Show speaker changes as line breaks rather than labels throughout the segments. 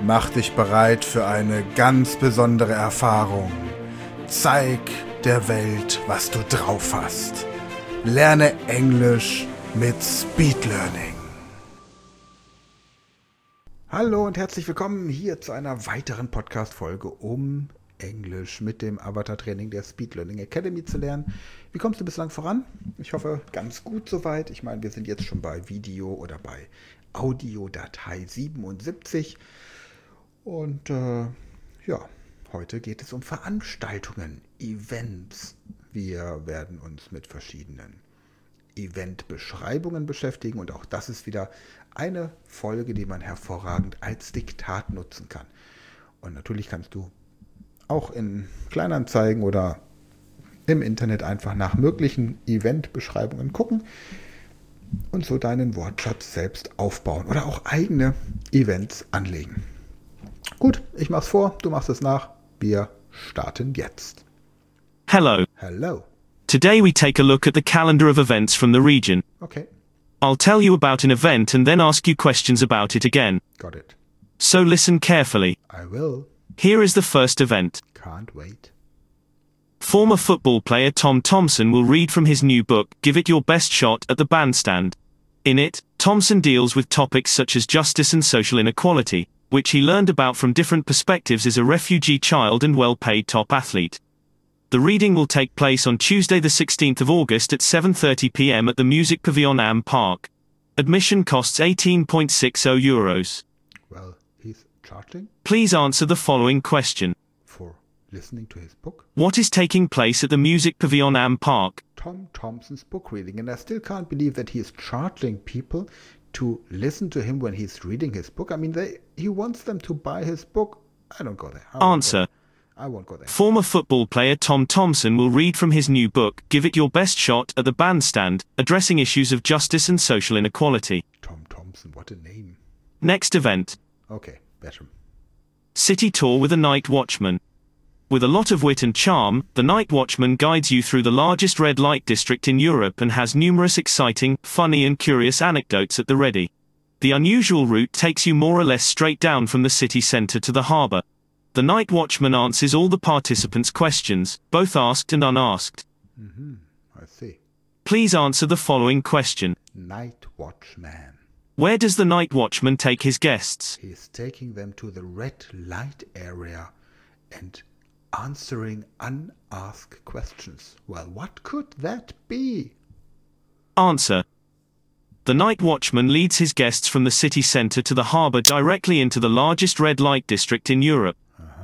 Mach dich bereit für eine ganz besondere Erfahrung. Zeig der Welt, was du drauf hast. Lerne Englisch mit Speed Learning. Hallo und herzlich willkommen hier zu einer weiteren Podcast-Folge, um Englisch mit dem Avatar-Training der Speed Learning Academy zu lernen. Wie kommst du bislang voran? Ich hoffe, ganz gut soweit. Ich meine, wir sind jetzt schon bei Video oder bei Audiodatei 77. Und heute geht es um Veranstaltungen, Events. Wir werden uns mit verschiedenen Eventbeschreibungen beschäftigen und auch das ist wieder eine Folge, die man hervorragend als Diktat nutzen kann. Und natürlich kannst du auch in Kleinanzeigen oder im Internet einfach nach möglichen Eventbeschreibungen gucken und so deinen Wortschatz selbst aufbauen oder auch eigene Events anlegen. Gut, ich mach's vor, du machst es nach. Wir starten jetzt.
Hello.
Hello.
Today we take a look at the calendar of events from the region.
Okay.
I'll tell you about an event and then ask you questions about it again.
Got it.
So listen carefully.
I will.
Here is the first event.
Can't wait.
Former football player Tom Thompson will read from his new book, Give It Your Best Shot, at the Bandstand. In it, Thompson deals with topics such as justice and social inequality, which he learned about from different perspectives as a refugee child and well-paid top athlete. The reading will take place on Tuesday the 16th of August at 7:30 p.m. at the Music Pavilion Am Park. Admission costs €18.60.
Well, he's charging?
Please answer the following question.
For listening to his book?
What is taking place at the Music Pavilion Am Park?
Tom Thompson's book reading, and I still can't believe that he is charging people to listen to him when he's reading his book. I mean, he wants them to buy his book. I don't go there.
Answer.
I won't go there.
Former football player Tom Thompson will read from his new book, Give It Your Best Shot, at the Bandstand, addressing issues of justice and social inequality.
Tom Thompson, what a name.
Next event.
Okay, better.
City tour with a night watchman. With a lot of wit and charm, the night watchman guides you through the largest red light district in Europe and has numerous exciting, funny and curious anecdotes at the ready. The unusual route takes you more or less straight down from the city centre to the harbour. The night watchman answers all the participants' questions, both asked and unasked.
I see.
Please answer the following question.
Night watchman.
Where does the night watchman take his guests?
He is taking them to the red light area and answering unasked questions. Well, what could that be?
Answer. The night watchman leads his guests from the city centre to the harbour directly into the largest red light district in Europe.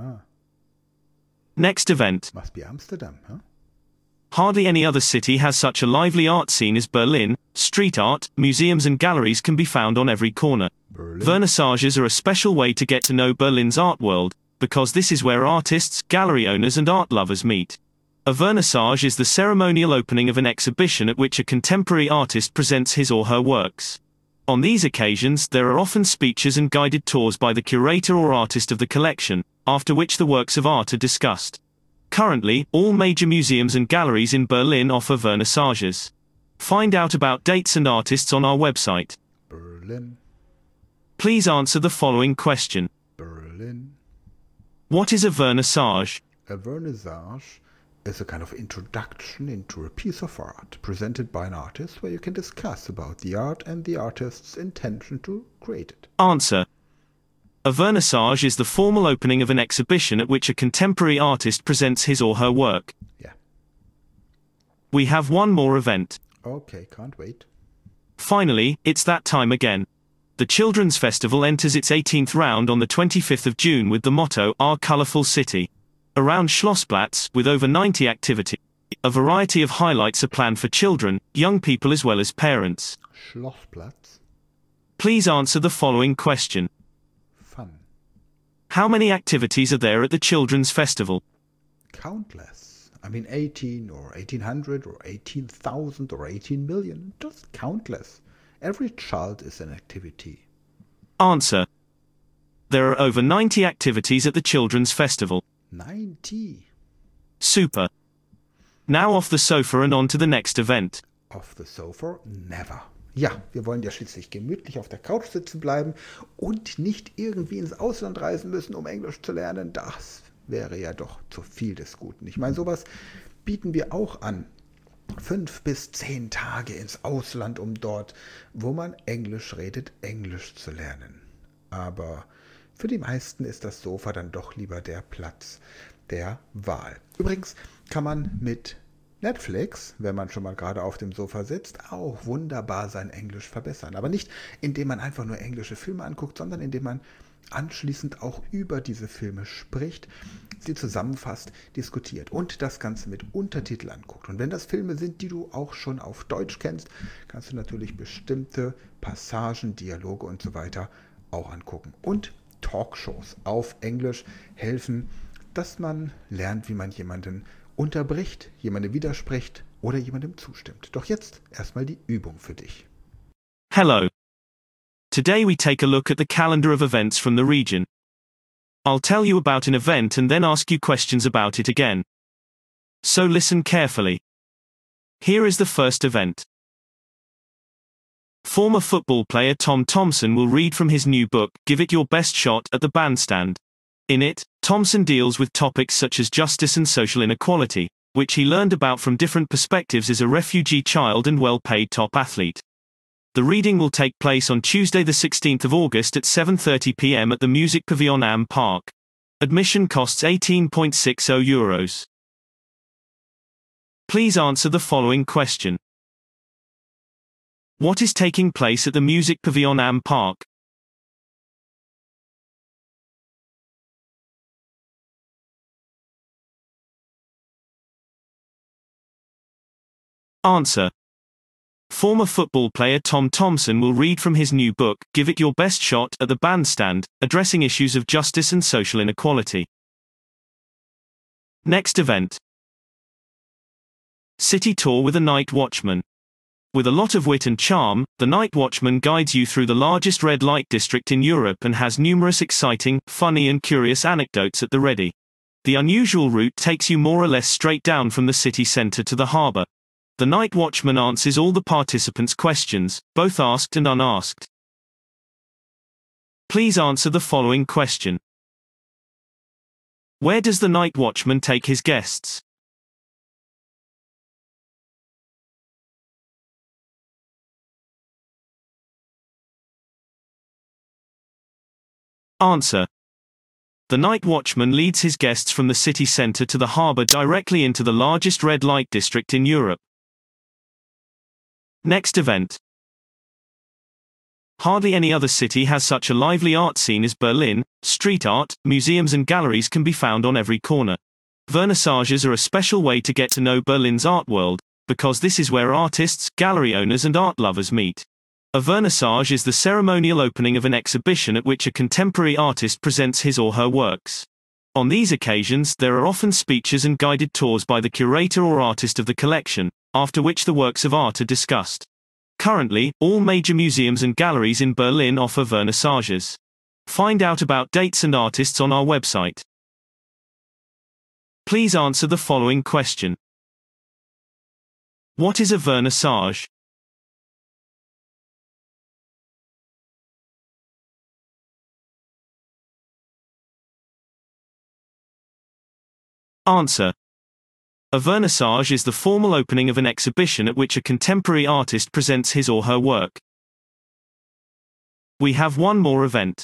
Next event.
Must be Amsterdam, huh?
Hardly any other city has such a lively art scene as Berlin. Street art, museums and galleries can be found on every corner.
Berlin.
Vernissages are a special way to get to know Berlin's art world, because this is where artists, gallery owners and art lovers meet. A vernissage is the ceremonial opening of an exhibition at which a contemporary artist presents his or her works. On these occasions, there are often speeches and guided tours by the curator or artist of the collection, after which the works of art are discussed. Currently, all major museums and galleries in Berlin offer vernissages. Find out about dates and artists on our website.
Berlin.
Please answer the following question.
Berlin.
What is a vernissage?
A vernissage is a kind of introduction into a piece of art presented by an artist where you can discuss about the art and the artist's intention to create it.
Answer. A vernissage is the formal opening of an exhibition at which a contemporary artist presents his or her work.
Yeah.
We have one more event.
Okay, can't wait.
Finally, it's that time again. The Children's Festival enters its 18th round on the 25th of June with the motto, Our Colourful City. Around Schlossplatz, with over 90 activities, a variety of highlights are planned for children, young people as well as parents.
Schlossplatz.
Please answer the following question.
Fun.
How many activities are there at the Children's Festival?
Countless. I mean 18 or 1800 or 18,000 or 18 million. Just countless. Every child is an activity.
Answer. There are over 90 activities at the Children's Festival.
90.
Super. Now off the sofa and on to the next event.
Off the sofa? Never. Ja, wir wollen ja schließlich gemütlich auf der Couch sitzen bleiben und nicht irgendwie ins Ausland reisen müssen, um Englisch zu lernen. Das wäre ja doch zu viel des Guten. Ich meine, sowas bieten wir auch an. 5 bis 10 Tage ins Ausland, um dort, wo man Englisch redet, Englisch zu lernen. Aber für die meisten ist das Sofa dann doch lieber der Platz der Wahl. Übrigens kann man mit Netflix, wenn man schon mal gerade auf dem Sofa sitzt, auch wunderbar sein Englisch verbessern. Aber nicht, indem man einfach nur englische Filme anguckt, sondern indem man anschließend auch über diese Filme spricht, sie zusammenfasst, diskutiert und das Ganze mit Untertitel anguckt. Und wenn das Filme sind, die du auch schon auf Deutsch kennst, kannst du natürlich bestimmte Passagen, Dialoge und so weiter auch angucken. Und Talkshows auf Englisch helfen, dass man lernt, wie man jemanden unterbricht, jemandem widerspricht oder jemandem zustimmt. Doch jetzt erstmal die Übung für dich.
Hello. Today we take a look at the calendar of events from the region. I'll tell you about an event and then ask you questions about it again. So listen carefully. Here is the first event. Former football player Tom Thompson will read from his new book, Give It Your Best Shot, at the Bandstand. In it, Thompson deals with topics such as justice and social inequality, which he learned about from different perspectives as a refugee child and well-paid top athlete. The reading will take place on Tuesday the 16th of August at 7:30 p.m. at the Music Pavilion Am Park. Admission costs €18.60. Please answer the following question. What is taking place at the Music Pavilion Am Park? Answer. Former football player Tom Thompson will read from his new book, Give It Your Best Shot, at the Bandstand, addressing issues of justice and social inequality. Next event. City Tour with a Night Watchman. With a lot of wit and charm, the Night Watchman guides you through the largest red light district in Europe and has numerous exciting, funny and curious anecdotes at the ready. The unusual route takes you more or less straight down from the city centre to the harbour. The Night Watchman answers all the participants' questions, both asked and unasked. Please answer the following question. Where does the Night Watchman take his guests? Answer. The Night Watchman leads his guests from the city centre to the harbour directly into the largest red light district in Europe. Next event. Hardly any other city has such a lively art scene as Berlin. Street art, museums and galleries can be found on every corner. Vernissages are a special way to get to know Berlin's art world, because this is where artists, gallery owners and art lovers meet. A vernissage is the ceremonial opening of an exhibition at which a contemporary artist presents his or her works. On these occasions, there are often speeches and guided tours by the curator or artist of the collection, after which the works of art are discussed. Currently, all major museums and galleries in Berlin offer vernissages. Find out about dates and artists on our website. Please answer the following question. What is a vernissage? Answer. A vernissage is the formal opening of an exhibition at which a contemporary artist presents his or her work. We have one more event.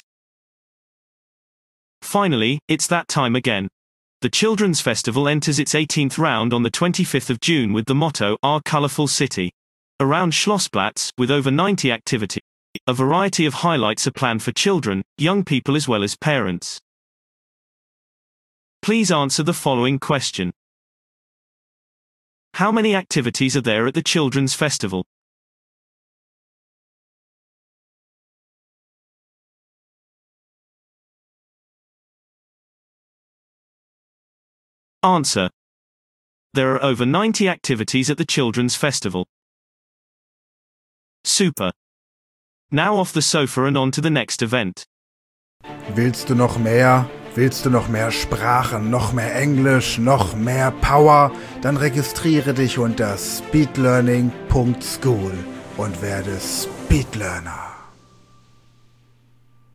Finally, it's that time again. The Children's Festival enters its 18th round on the 25th of June with the motto, Our Colorful City. Around Schlossplatz, with over 90 activities, a variety of highlights are planned for children, young people as well as parents. Please answer the following question. How many activities are there at the Children's Festival? Answer. There are over 90 activities at the Children's Festival. Super. Now off the sofa and on to the next event.
Willst du noch mehr? Willst du noch mehr Sprachen, noch mehr Englisch, noch mehr Power? Dann registriere dich unter speedlearning.school. und werde Speedlearner.